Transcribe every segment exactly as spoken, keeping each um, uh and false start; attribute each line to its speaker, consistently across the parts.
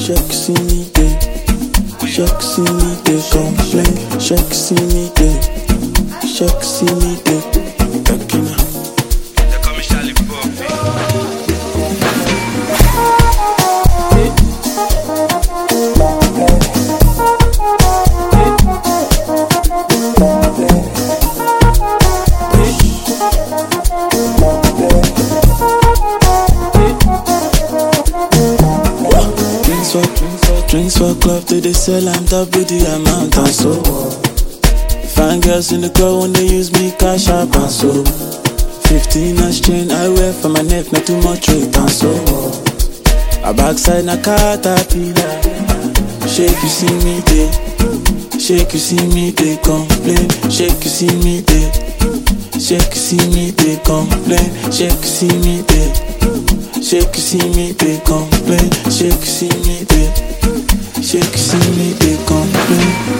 Speaker 1: Shake see me day, shake see me day, complain. Shake see me day, shake see me day. Takina.
Speaker 2: They call me Charlie Puppy.
Speaker 1: Drinks for club till they sell and double the amount and so. Fine girls in the club when they use me cash up and so. Fifteen inch chain I wear for my neck, not too much weight and so. A backside na caterpillar. Shake you see me day, shake you see me day, complain. Shake you see me day, shake you see me day, complain. Shake you see me day, shake you see me day, complain. Shake you see me day, shake you see me day, complain.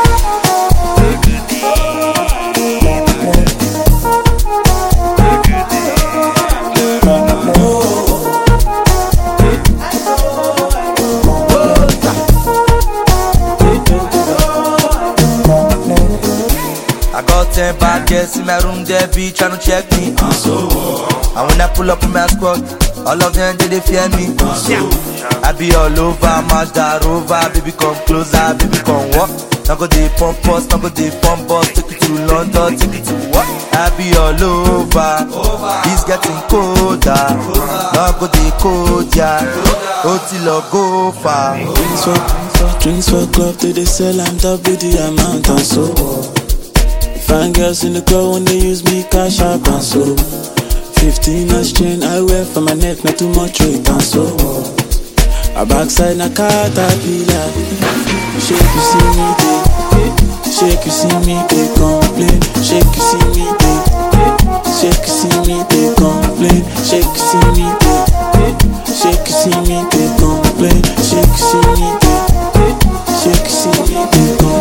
Speaker 3: I got ten bad girls in my room, they be tryna check me. Uh, so, and when I pull up in my squad, all of them they, they fear me. Uh, so, I be all over, Mazda Rover, baby come closer, baby come walk. Now go they pump us, now go they pump us, take it to London, take it to what? I be all over, it's getting colder. Now go they cold, yeah, until I go far.
Speaker 1: Drinks for, drinks for club till they sell and double the amount and so. Fine girls in the club when they use me cash up and so. Fifteen inch chain I wear for my neck, not too much weight and so. A backside na caterpillar. Shake you see me day, shake you see me day, complain. Shake you see me day, shake you see me day, complain. Shake you see me day, shake you see me day, complain. Shake you see me day, shake you see me day, complain.